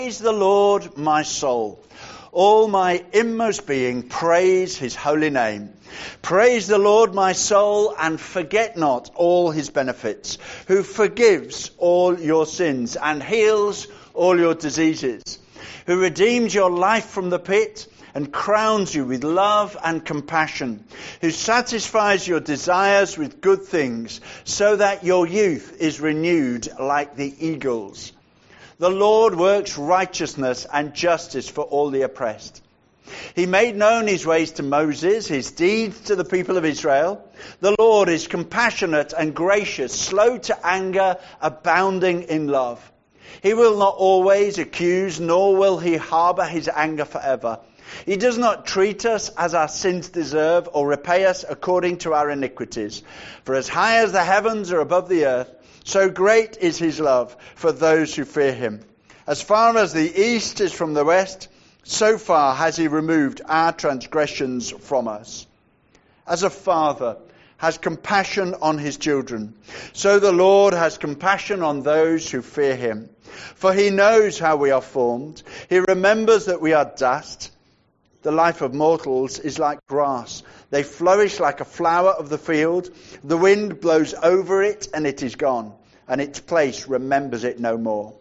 Praise the Lord, my soul. All my inmost being, praise his holy name. Praise the Lord, my soul, and forget not all his benefits, who forgives all your sins and heals all your diseases, who redeems your life from the pit and crowns you with love and compassion, who satisfies your desires with good things, so that your youth is renewed like the eagles. The Lord works righteousness and justice for all the oppressed. He made known his ways to Moses, his deeds to the people of Israel. The Lord is compassionate and gracious, slow to anger, abounding in love. He will not always accuse, nor will he harbour his anger forever. He does not treat us as our sins deserve, or repay us according to our iniquities. For as high as the heavens are above the earth, so great is his love for those who fear him. As far as the east is from the west, so far has he removed our transgressions from us. As a father has compassion on his children, so the Lord has compassion on those who fear him. For he knows how we are formed. He remembers that we are dust. The life of mortals is like grass. They flourish like a flower of the field. The wind blows over it and it is gone, and its place remembers it no more.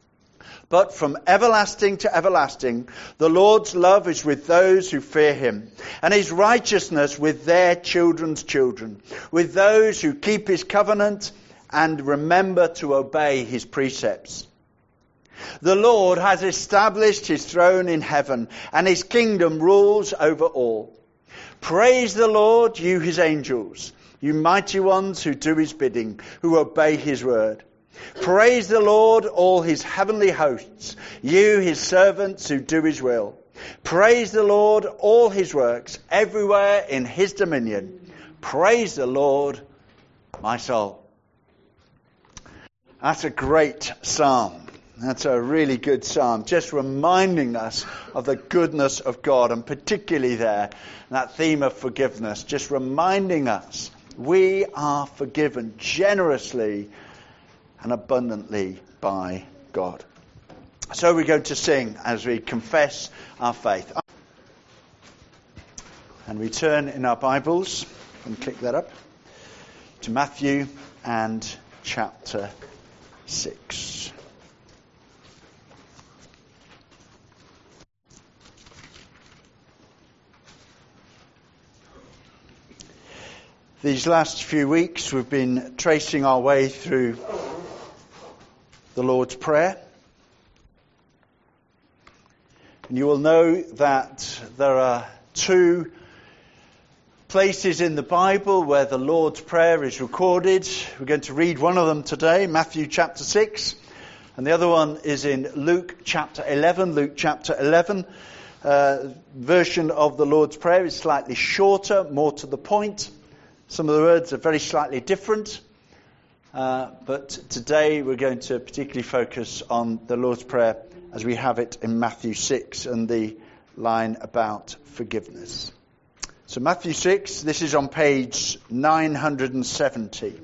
But from everlasting to everlasting, the Lord's love is with those who fear him, and his righteousness with their children's children, with those who keep his covenant and remember to obey his precepts. The Lord has established his throne in heaven, and his kingdom rules over all. Praise the Lord, you his angels, you mighty ones who do his bidding, who obey his word. Praise the Lord, all his heavenly hosts, you his servants who do his will. Praise the Lord, all his works, everywhere in his dominion. Praise the Lord, my soul. That's a great psalm. That's a really good psalm, just reminding us of the goodness of God, and particularly there, that theme of forgiveness, just reminding us we are forgiven generously and abundantly by God. So we're going to sing as we confess our faith. And we turn in our Bibles, and click that up, to Matthew and chapter 6. These last few weeks we've been tracing our way through the Lord's Prayer. And you will know that there are two places in the Bible where the Lord's Prayer is recorded. We're going to read one of them today, Matthew chapter 6. And the other one is in Luke chapter 11. Luke chapter 11 version of the Lord's Prayer is slightly shorter, more to the point. Some of the words are very slightly different, but today we're going to particularly focus on the Lord's Prayer as we have it in Matthew 6 and the line about forgiveness. So Matthew 6, this is on page 970.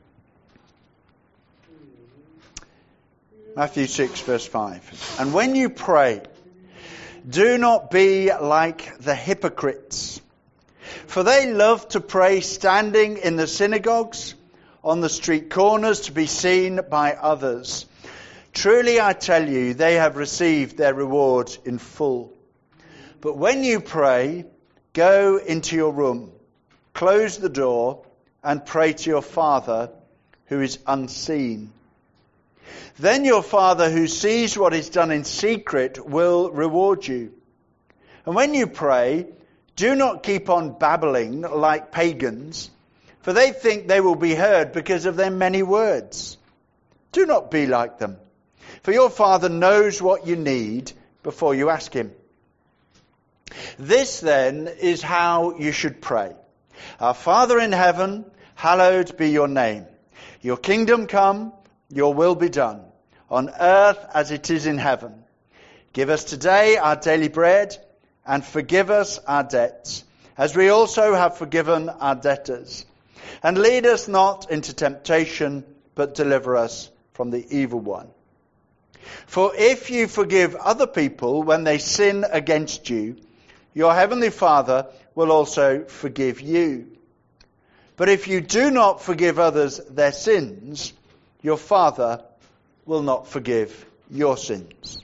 Matthew 6 verse 5. And when you pray, do not be like the hypocrites, for they love to pray standing in the synagogues, on the street corners, to be seen by others. Truly I tell you, they have received their reward in full. But when you pray, go into your room, close the door, and pray to your Father who is unseen. Then your Father who sees what is done in secret will reward you. And when you pray, do not keep on babbling like pagans, for they think they will be heard because of their many words. Do not be like them, for your Father knows what you need before you ask him. This then is how you should pray. Our Father in heaven, hallowed be your name. Your kingdom come, your will be done, on earth as it is in heaven. Give us today our daily bread, and forgive us our debts, as we also have forgiven our debtors. And lead us not into temptation, but deliver us from the evil one. For if you forgive other people when they sin against you, your heavenly Father will also forgive you. But if you do not forgive others their sins, your Father will not forgive your sins.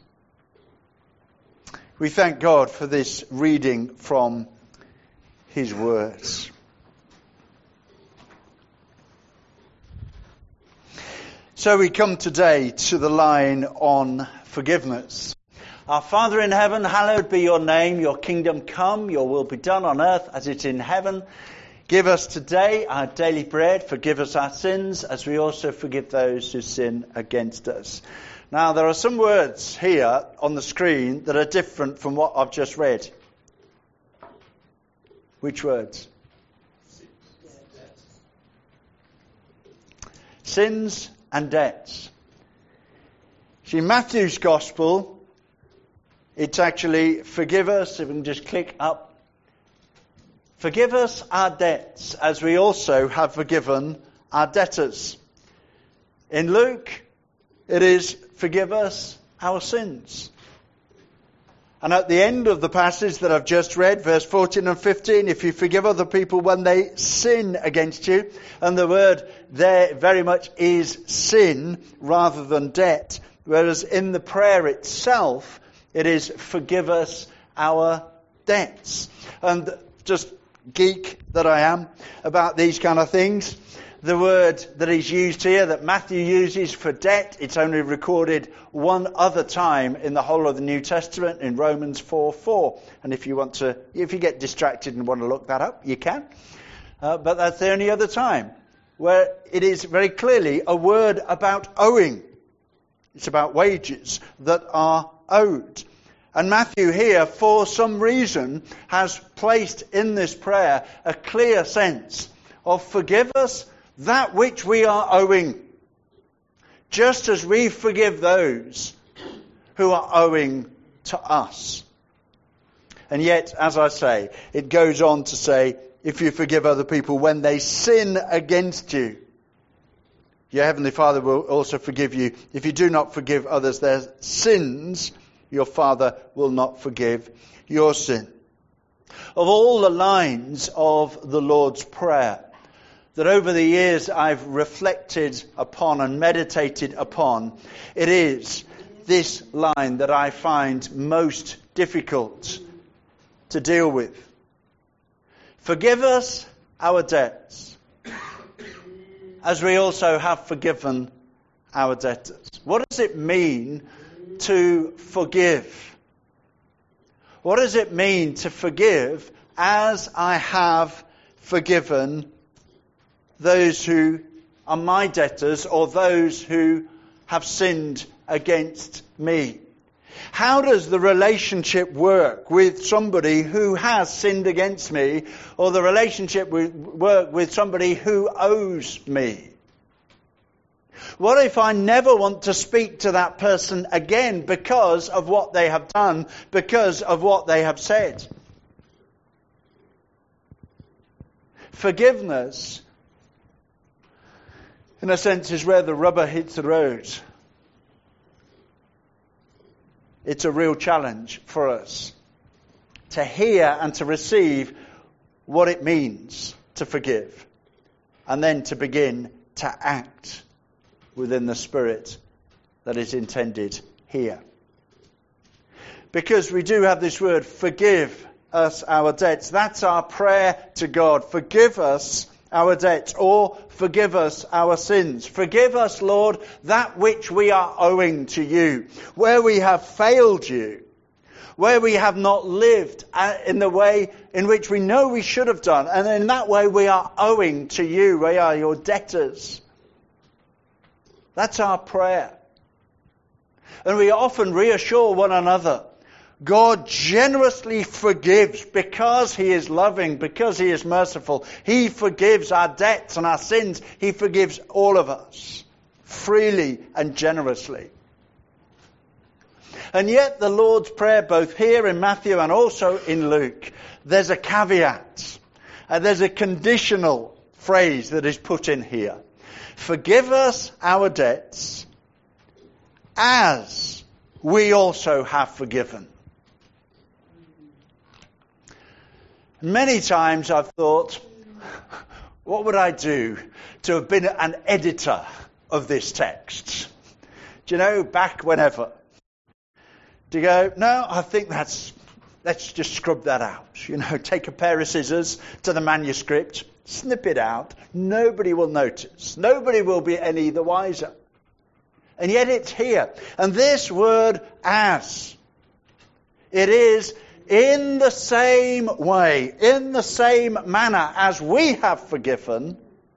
We thank God for this reading from His words. So we come today to the line on forgiveness. Our Father in heaven, hallowed be your name. Your kingdom come, your will be done on earth as it is in heaven. Give us today our daily bread. Forgive us our sins as we also forgive those who sin against us. Now, there are some words here on the screen that are different from what I've just read. Which words? Sins and debts. See, Matthew's Gospel, it's actually forgive us, if we can just click up. Forgive us our debts as we also have forgiven our debtors. In Luke, it is forgive us our sins. And at the end of the passage that I've just read, verse 14 and 15, if you forgive other people when they sin against you, and the word there very much is sin rather than debt, whereas in the prayer itself, it is forgive us our debts. And just geek that I am about these kind of things, the word that is used here, that Matthew uses for debt, it's only recorded one other time in the whole of the New Testament, in Romans 4:4. And if you get distracted and want to look that up, you can. But that's the only other time where it is very clearly a word about owing. It's about wages that are owed. And Matthew here, for some reason, has placed in this prayer a clear sense of forgive us that which we are owing, just as we forgive those who are owing to us. And yet, as I say, it goes on to say, if you forgive other people when they sin against you, your heavenly Father will also forgive you. If you do not forgive others their sins, your Father will not forgive your sin. Of all the lines of the Lord's Prayer that over the years I've reflected upon and meditated upon, it is this line that I find most difficult to deal with. Forgive us our debts, as we also have forgiven our debtors. What does it mean to forgive? What does it mean to forgive as I have forgiven those who are my debtors or those who have sinned against me? How does the relationship work with somebody who has sinned against me, or the relationship work with somebody who owes me? What if I never want to speak to that person again because of what they have done, because of what they have said? Forgiveness, in a sense, is where the rubber hits the road. It's a real challenge for us to hear and to receive what it means to forgive, and then to begin to act within the spirit that is intended here. Because we do have this word, forgive us our debts. That's our prayer to God. Forgive us our debts, or forgive us our sins. Forgive us, Lord, that which we are owing to you, where we have failed you, where we have not lived in the way in which we know we should have done, and in that way we are owing to you. We are your debtors. That's our prayer. And we often reassure one another. God generously forgives because He is loving, because He is merciful. He forgives our debts and our sins. He forgives all of us freely and generously. And yet the Lord's Prayer, both here in Matthew and also in Luke, there's a caveat. There's a conditional phrase that is put in here. Forgive us our debts as we also have forgiven. Many times I've thought, what would I do to have been an editor of this text? Do you know, back whenever. To go, no, I think let's just scrub that out. You know, take a pair of scissors to the manuscript, snip it out. Nobody will notice. Nobody will be any the wiser. And yet it's here. And this word as, it is in the same way, in the same manner as we have forgiven,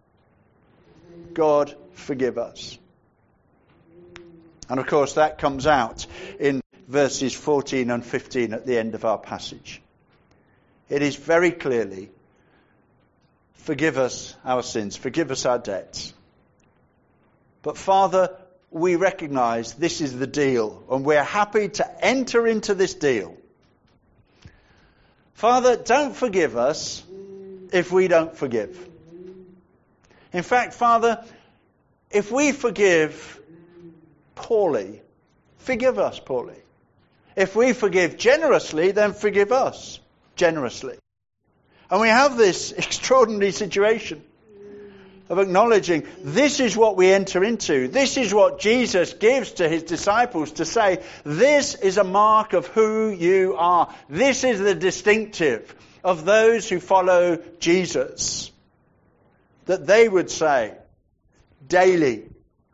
God forgive us. And of course that comes out in verses 14 and 15 at the end of our passage. It is very clearly, forgive us our sins, forgive us our debts. But Father, we recognise this is the deal, and we're happy to enter into this deal. Father, don't forgive us if we don't forgive. In fact, Father, if we forgive poorly, forgive us poorly. If we forgive generously, then forgive us generously. And we have this extraordinary situation of acknowledging this is what we enter into. This is what Jesus gives to his disciples to say, this is a mark of who you are. This is the distinctive of those who follow Jesus. That they would say daily,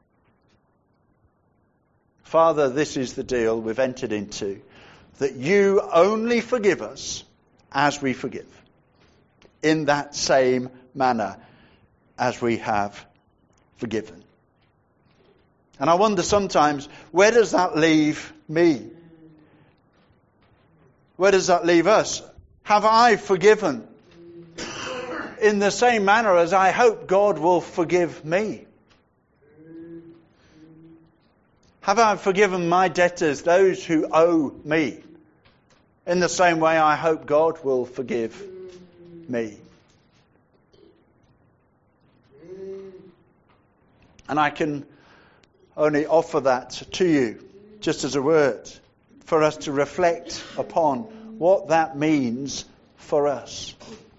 Father, this is the deal we've entered into, that you only forgive us as we forgive, in that same manner as we have forgiven. And I wonder sometimes, where does that leave me? Where does that leave us? Have I forgiven in the same manner as I hope God will forgive me? Have I forgiven my debtors, those who owe me, in the same way I hope God will forgive me? And I can only offer that to you, just as a word, for us to reflect upon what that means for us.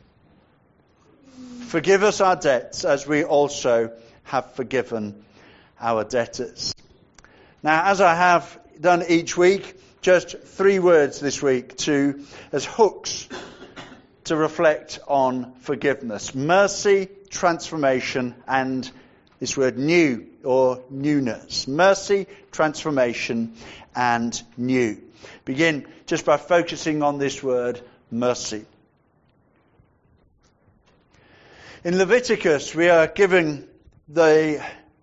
Forgive us our debts as we also have forgiven our debtors. Now, as I have done each week, just 3 words this week as hooks to reflect on forgiveness. Mercy, transformation, and this word new or newness. Mercy, transformation, and new. Begin just by focusing on this word, mercy. In Leviticus, we are given the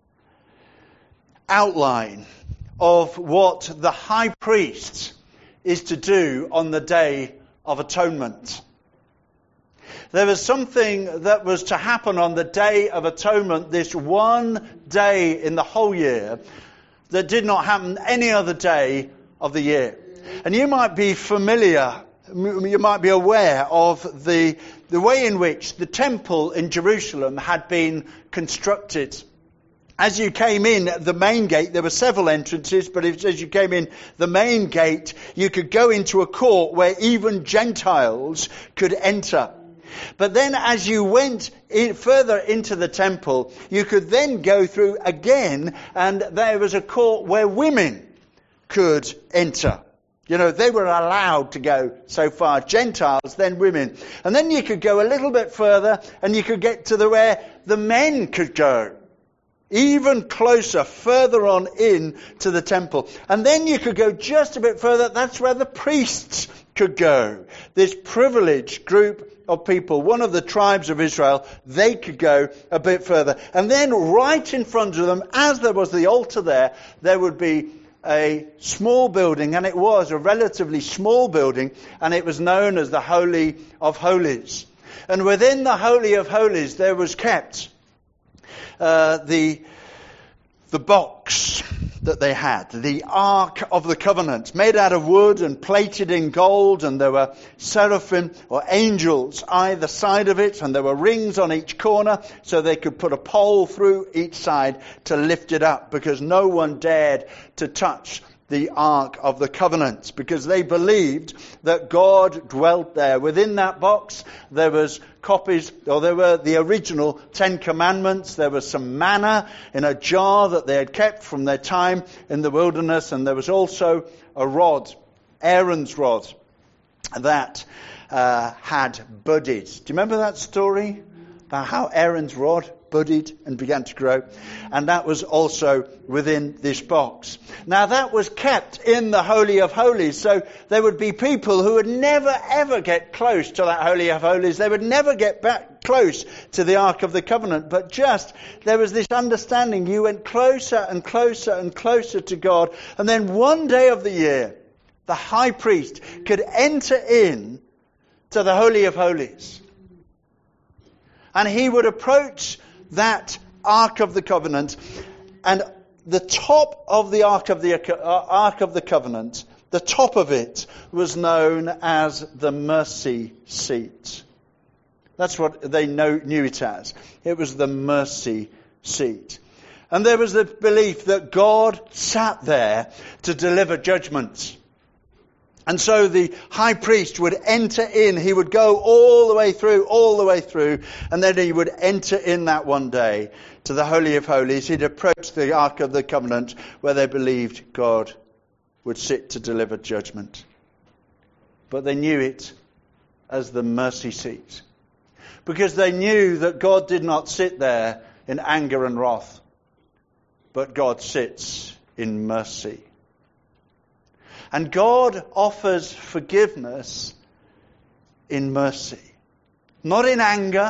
outline of what the high priest is to do on the Day of Atonement. There was something that was to happen on the Day of Atonement, this one day in the whole year, that did not happen any other day of the year. And you might be familiar, you might be aware of the way in which the temple in Jerusalem had been constructed. As you came in the main gate, there were several entrances, but as you came in the main gate, you could go into a court where even Gentiles could enter. But then as you went further into the temple, you could then go through again, and there was a court where women could enter. You know, they were allowed to go so far. Gentiles, then women. And then you could go a little bit further, and you could get to where the men could go. Even closer, further on in to the temple. And then you could go just a bit further. That's where the priests could go. This privileged group of people, one of the tribes of Israel, they could go a bit further. And then right in front of them, as there was the altar there would be a small building, and it was a relatively small building, and it was known as the Holy of Holies. And within the Holy of Holies there was kept the box that they had. The Ark of the Covenant, made out of wood and plated in gold, and there were seraphim or angels either side of it, and there were rings on each corner so they could put a pole through each side to lift it up, because no one dared to touch the Ark of the Covenant, because they believed that God dwelt there. Within that box there was copies, or there were the original 10 Commandments. There was some manna in a jar that they had kept from their time in the wilderness, and there was also a rod, Aaron's rod, that had budded. Do you remember that story about how Aaron's rod budded and began to grow? And that was also within this box. Now that was kept in the Holy of Holies, so there would be people who would never ever get close to that Holy of Holies. They would never get back close to the Ark of the Covenant, but just there was this understanding. You went closer and closer and closer to God, and then one day of the year the high priest could enter in to the Holy of Holies, and he would approach that Ark of the Covenant, and the top of the Ark of the Covenant, the top of it was known as the mercy seat. That's what they knew it as. It was the mercy seat. And there was the belief that God sat there to deliver judgment. And so the high priest would enter in. He would go all the way through, and then he would enter in that one day to the Holy of Holies. He'd approach the Ark of the Covenant, where they believed God would sit to deliver judgment. But they knew it as the mercy seat, because they knew that God did not sit there in anger and wrath, but God sits in mercy. And God offers forgiveness in mercy, not in anger.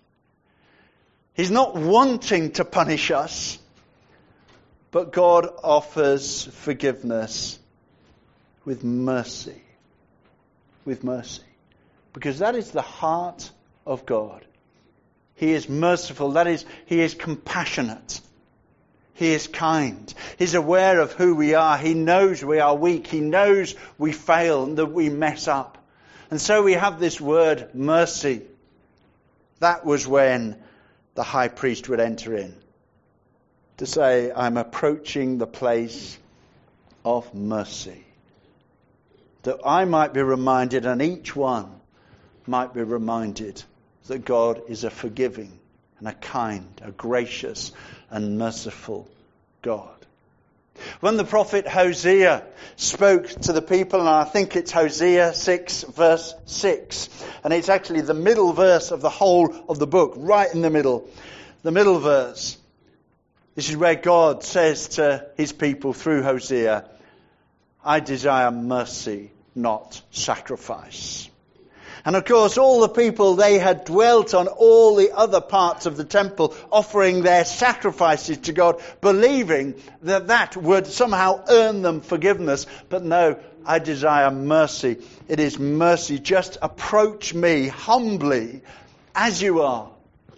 He's not wanting to punish us, but God offers forgiveness with mercy. With mercy. Because that is the heart of God. He is merciful. That is, He is compassionate. He is kind. He's aware of who we are. He knows we are weak. He knows we fail and that we mess up. And so we have this word, mercy. That was when the high priest would enter in to say, I'm approaching the place of mercy. That I might be reminded, and each one might be reminded, that God is a forgiving and a kind, a gracious and merciful God. When the prophet Hosea spoke to the people, and I think it's Hosea 6 verse 6, and it's actually the middle verse of the whole of the book, right in the middle verse. This is where God says to His people through Hosea, I desire mercy, not sacrifice. And of course, all the people, they had dwelt on all the other parts of the temple, offering their sacrifices to God, believing that that would somehow earn them forgiveness. But no, I desire mercy. It is mercy. Just approach me humbly as you are.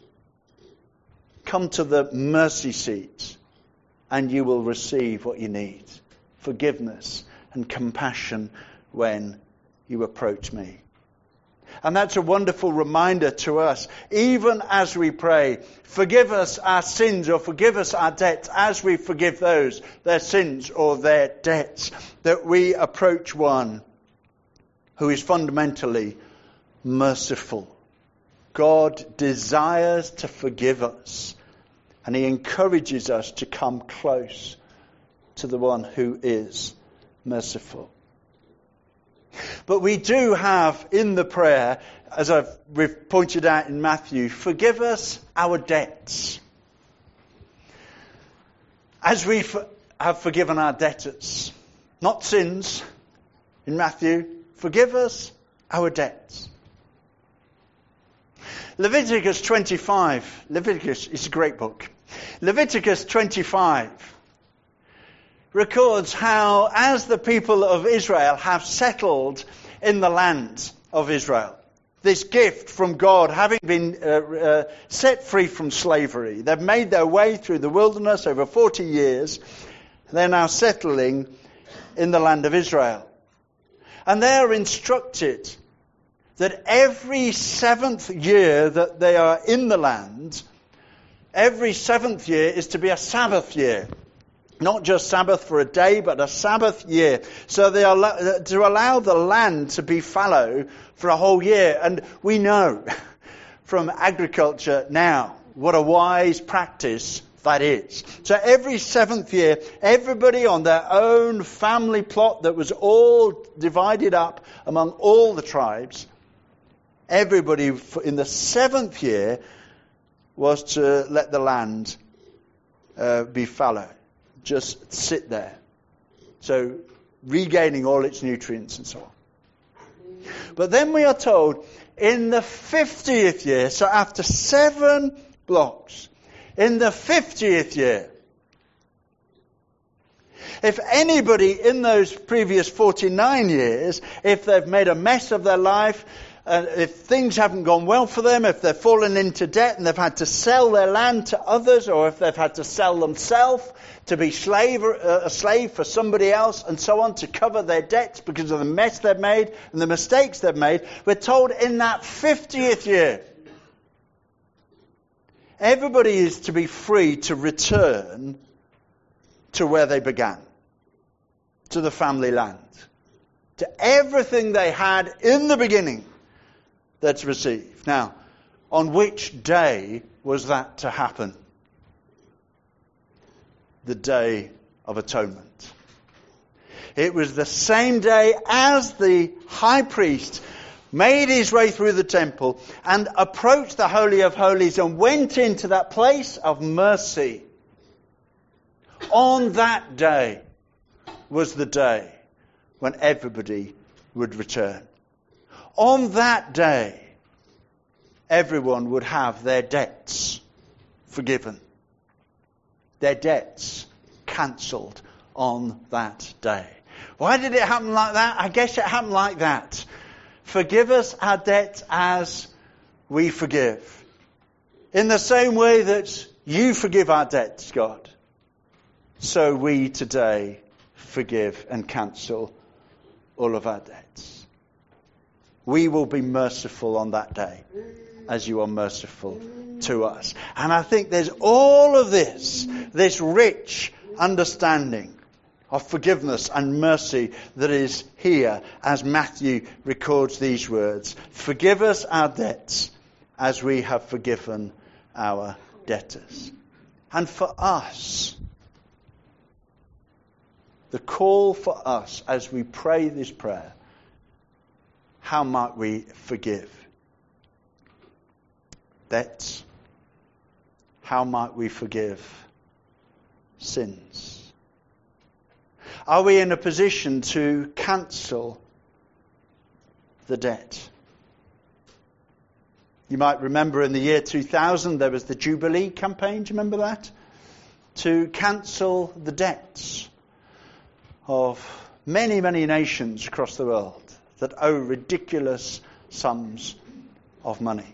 Come to the mercy seat and you will receive what you need. Forgiveness and compassion when you approach me. And that's a wonderful reminder to us, even as we pray, forgive us our sins or forgive us our debts as we forgive those, their sins or their debts, that we approach one who is fundamentally merciful. God desires to forgive us, and He encourages us to come close to the one who is merciful. But we do have in the prayer, as we've pointed out in Matthew, forgive us our debts. As we have forgiven our debtors, not sins, in Matthew, forgive us our debts. Leviticus 25, Leviticus is a great book. Leviticus 25 records how, as the people of Israel have settled in the land of Israel, this gift from God, having been set free from slavery, they've made their way through the wilderness over 40 years, They're now settling in the land of Israel. And they are instructed that every 7th year that they are in the land, every 7th year is to be a Sabbath year. Not just Sabbath for a day, but a Sabbath year. So they are to allow the land to be fallow for a whole year. And we know from agriculture now what a wise practice that is. So every 7th year, everybody on their own family plot that was all divided up among all the tribes, everybody in the 7th year was to let the land be fallow. Just sit there. So regaining all its nutrients and so on. But then we are told in the 50th year, so after 7 blocks, in the 50th year, if anybody in those previous 49 years, if they've made a mess of their life, if things haven't gone well for them, if they've fallen into debt and they've had to sell their land to others, or if they've had to sell themselves to be a slave for somebody else and so on to cover their debts because of the mess they've made and the mistakes they've made, we're told in that 50th year, everybody is to be free to return to where they began, to the family land, to everything they had in the beginning that's received. Now, on which day was that to happen? The Day of Atonement. It was the same day as the high priest made his way through the temple and approached the Holy of Holies and went into that place of mercy. On that day was the day when everybody would return. On that day, everyone would have their debts forgiven. Their debts cancelled on that day. Why did it happen like that? I guess it happened like that. Forgive us our debts as we forgive. In the same way that you forgive our debts, God, so we today forgive and cancel all of our debts. We will be merciful on that day as you are merciful to us. And I think there's all of this rich understanding of forgiveness and mercy that is here as Matthew records these words. Forgive us our debts as we have forgiven our debtors. And for us, the call for us as we pray this prayer, how might we forgive debts? How might we forgive sins? Are we in a position to cancel the debt? You might remember in the year 2000 there was the Jubilee campaign. Do you remember that? To cancel the debts of many, many nations across the world that owe ridiculous sums of money.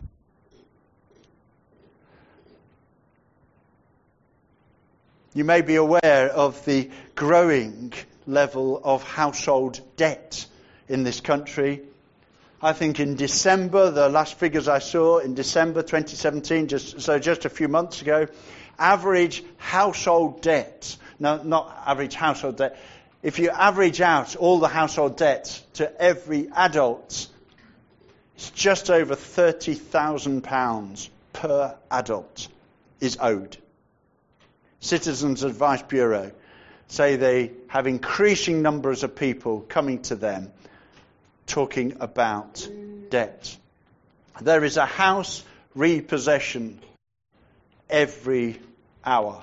You may be aware of the growing level of household debt in this country. I think in December, the last figures I saw in December 2017, just a few months ago, average household debt, no, not average household debt, if you average out all the household debt to every adult, it's just over £30,000 per adult is owed. Citizens Advice Bureau say they have increasing numbers of people coming to them talking about debt. There is a house repossession every hour.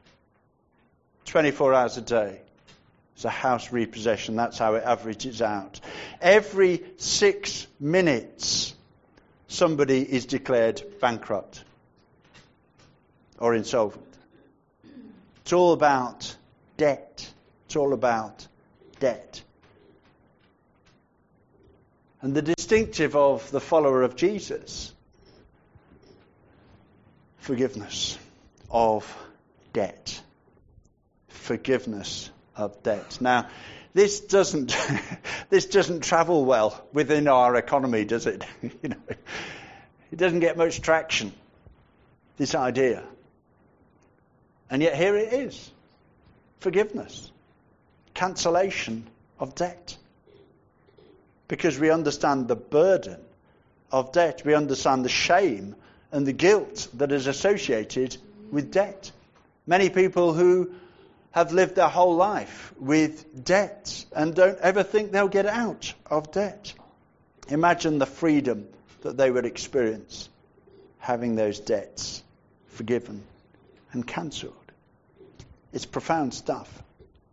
24 hours a day. It's a house repossession. That's how it averages out. Every 6 minutes, somebody is declared bankrupt or insolvent. It's all about debt. It's all about debt. And the distinctive of the follower of Jesus, forgiveness of debt. forgiveness of debt. Now, this doesn't travel well within our economy, does it? It doesn't get much traction, this idea. And yet here it is. Forgiveness. Cancellation of debt. Because we understand the burden of debt. We understand the shame and the guilt that is associated with debt. Many people who have lived their whole life with debt and don't ever think they'll get out of debt. Imagine the freedom that they would experience having those debts forgiven and cancelled. It's profound stuff.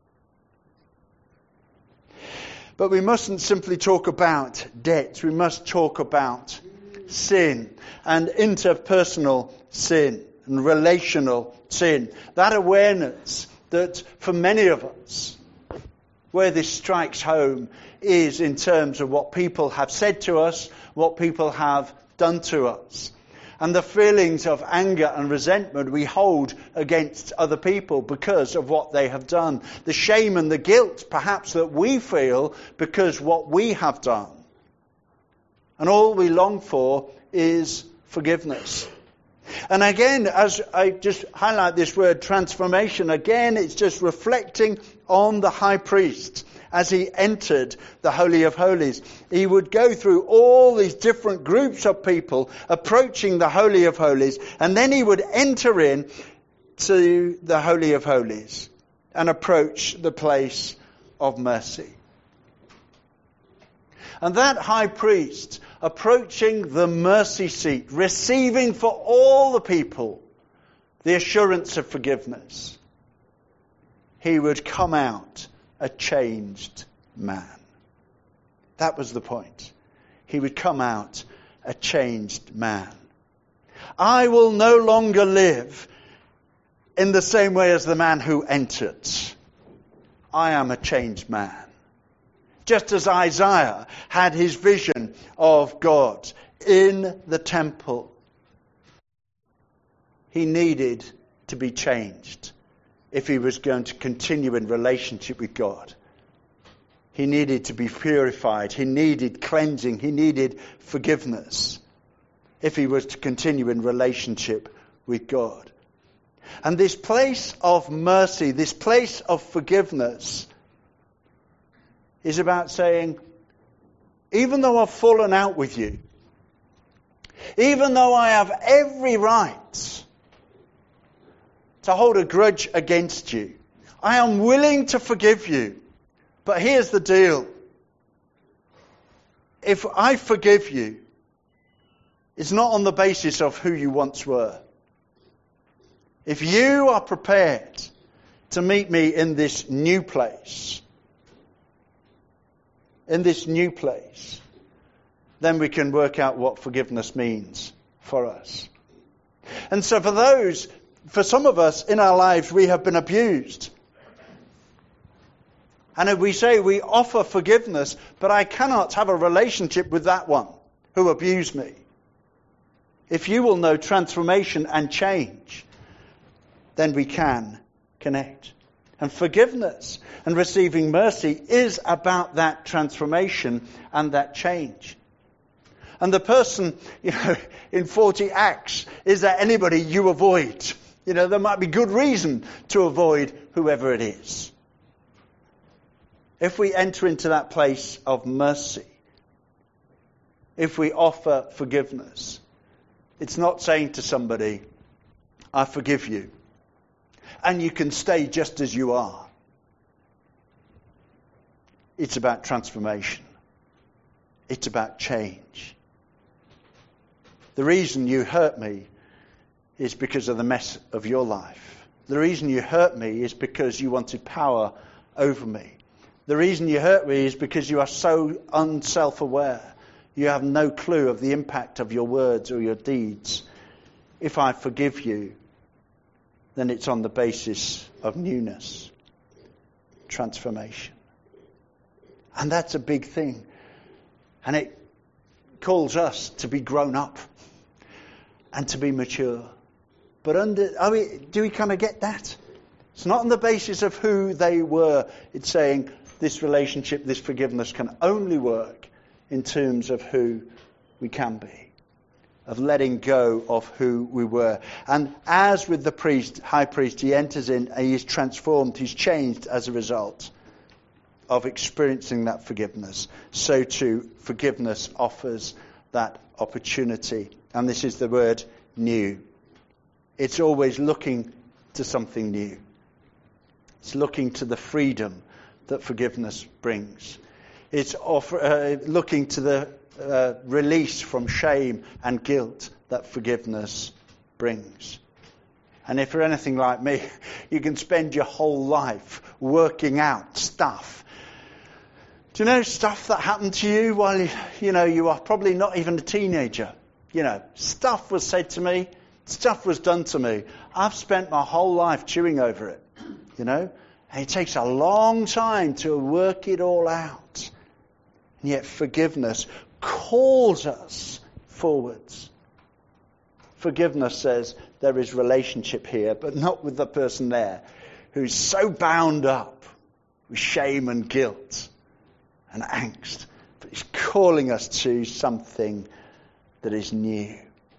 But we mustn't simply talk about debt. We must talk about sin and interpersonal sin and relational sin. That awareness that for many of us, where this strikes home is in terms of what people have said to us, what people have done to us. And the feelings of anger and resentment we hold against other people because of what they have done. The shame and the guilt, perhaps, that we feel because what we have done. And all we long for is forgiveness. And again, as I just highlight this word transformation, again, it's just reflecting on the high priest. As he entered the Holy of Holies, he would go through all these different groups of people approaching the Holy of Holies, and then he would enter in to the Holy of Holies and approach the place of mercy. And that high priest approaching the mercy seat, receiving for all the people the assurance of forgiveness, he would come out a changed man. That was the point. He would come out a changed man. I will no longer live in the same way as the man who entered. I am a changed man. Just as Isaiah had his vision of God in the temple, he needed to be changed. If he was going to continue in relationship with God, he needed to be purified. He needed cleansing. He needed forgiveness if he was to continue in relationship with God. And this place of mercy, this place of forgiveness is about saying, even though I've fallen out with you, even though I have every right to hold a grudge against you, I am willing to forgive you. But here's the deal. If I forgive you, it's not on the basis of who you once were. If you are prepared to meet me in this new place, then we can work out what forgiveness means for us. And so for some of us in our lives, we have been abused. And if we say we offer forgiveness, but I cannot have a relationship with that one who abused me. If you will know transformation and change, then we can connect. And forgiveness and receiving mercy is about that transformation and that change. And the person, in 40 Acts, is there anybody you avoid? There might be good reason to avoid whoever it is. If we enter into that place of mercy, if we offer forgiveness, it's not saying to somebody, I forgive you, and you can stay just as you are. It's about transformation. It's about change. The reason you hurt me is because of the mess of your life. The reason you hurt me is because you wanted power over me. The reason you hurt me is because you are so unself-aware. You have no clue of the impact of your words or your deeds. If I forgive you, then it's on the basis of newness, transformation. And that's a big thing. And it calls us to be grown up and to be mature. But do we kind of get that? It's not on the basis of who they were. It's saying this relationship, this forgiveness can only work in terms of who we can be, of letting go of who we were. And as with the priest, high priest, he enters in and he is transformed, he's changed as a result of experiencing that forgiveness. So too, forgiveness offers that opportunity. And this is the word new. It's always looking to something new. It's looking to the freedom that forgiveness brings. It's looking to the release from shame and guilt that forgiveness brings. And if you're anything like me, you can spend your whole life working out stuff. Do you know stuff that happened to you while you are probably not even a teenager? Stuff was said to me, stuff was done to me. I've spent my whole life chewing over it, and it takes a long time to work it all out. And yet forgiveness calls us forwards. Forgiveness says there is relationship here, but not with the person there who's so bound up with shame and guilt and angst. But he's calling us to something that is new.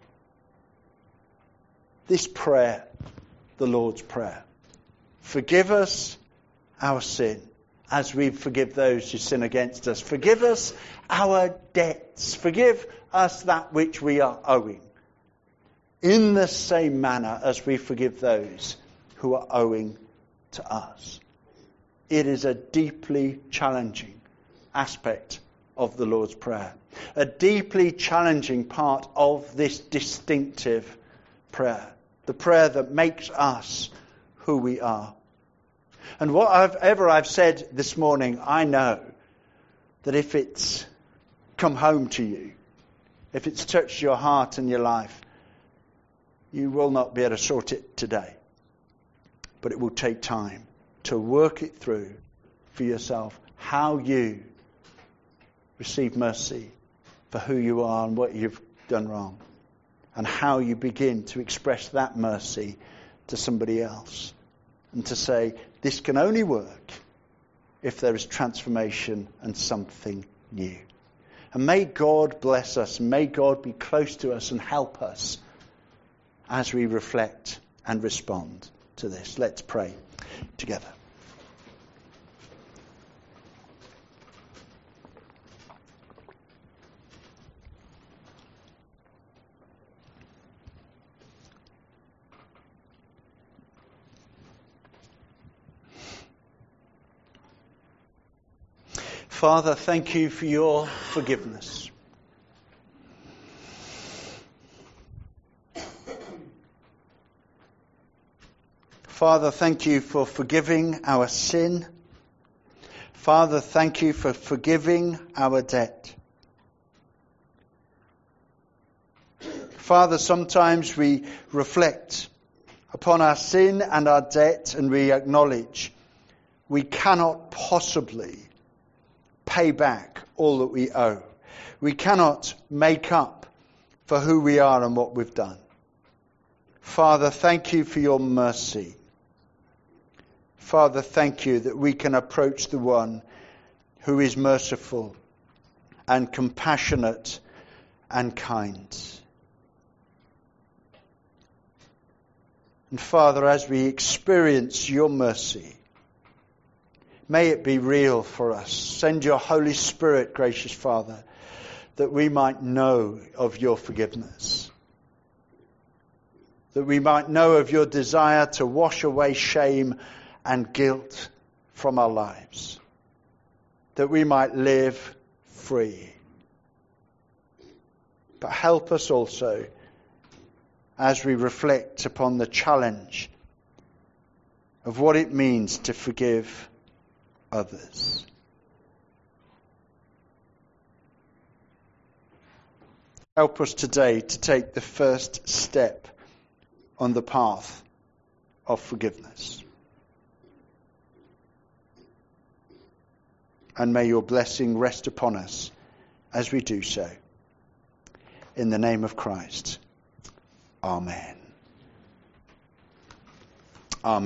This prayer, the Lord's Prayer, forgive us our sin as we forgive those who sin against us. Forgive us our debts. Forgive us that which we are owing. In the same manner as we forgive those who are owing to us. It is a deeply challenging aspect of the Lord's Prayer. A deeply challenging part of this distinctive prayer. The prayer that makes us who we are. And whatever I've said this morning, I know that if it's come home to you, if it's touched your heart and your life, you will not be able to sort it today. But it will take time to work it through for yourself. How you receive mercy for who you are and what you've done wrong. And how you begin to express that mercy to somebody else. And to say, this can only work if there is transformation and something new. And may God bless us. May God be close to us and help us as we reflect and respond to this. Let's pray together. Father, thank you for your forgiveness. Father, thank you for forgiving our sin. Father, thank you for forgiving our debt. Father, sometimes we reflect upon our sin and our debt and we acknowledge we cannot possibly pay back all that we owe. We cannot make up for who we are and what we've done. Father, thank you for your mercy. Father, thank you that we can approach the one who is merciful and compassionate and kind. And Father, as we experience your mercy, may it be real for us. Send your Holy Spirit, gracious Father, that we might know of your forgiveness. That we might know of your desire to wash away shame and guilt from our lives. That we might live free. But help us also as we reflect upon the challenge of what it means to forgive others. Help us today to take the first step on the path of forgiveness. And may your blessing rest upon us as we do so. In the name of Christ. Amen.